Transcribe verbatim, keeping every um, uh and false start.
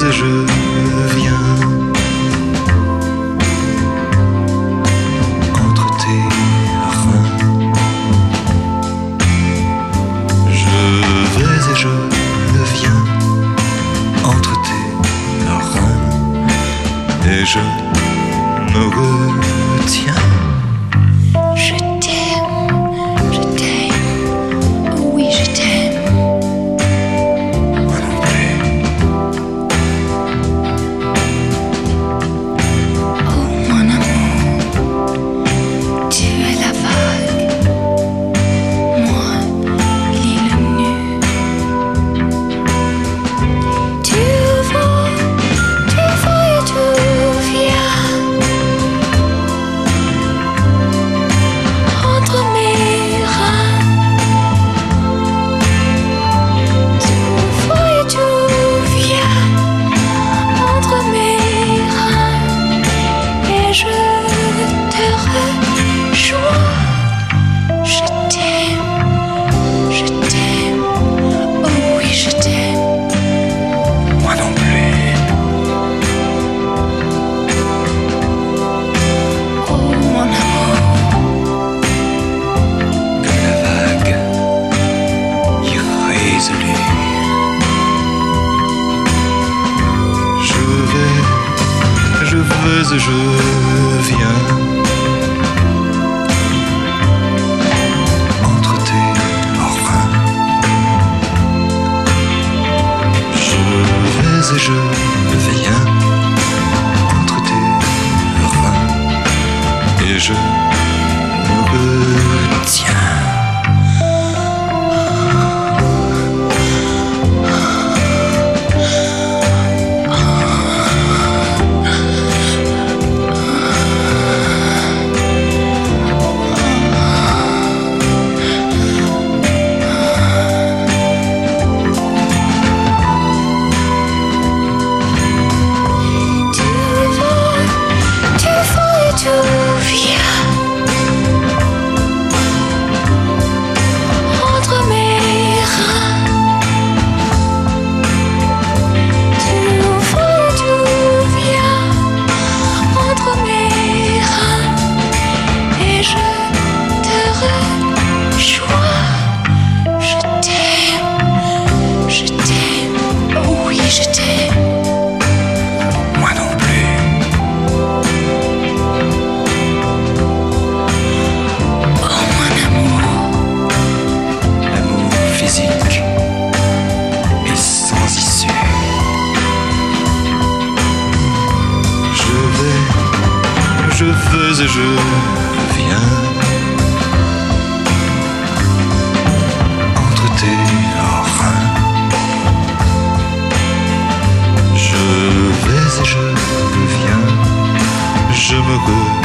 vais et je viens entre tes reins. Je vais et je viens entre tes reins et je me retiens. Je t'aime, je t'aime, oh oui je t'aime. Moi non plus. Oh mon amour, tu es la vague, moi l'île nue. Tu vas, tu vas et tu viens entre mes reins. Tu vas et tu viens entre mes reins et je te rejoins. Je t'aime, je t'aime, oh oui je t'aime. Moi non plus. Oh mon amour, Comme la vague irrésolue. Je vais, je vais et je viens entre tes reins. Je vais et je viens entre tes reins et je me retiens. tu vas, tu vas et tu viens entre mes reins. Tu vas et tu viens entre mes reins et je te rejoins. Je t'aime, je t'aime, oh oui je t'aime. Moi non plus. Oh mon amour, L'amour physique est sans issue. Je vais, je vais et je viens entre tes reins. Je vais et je viens, je me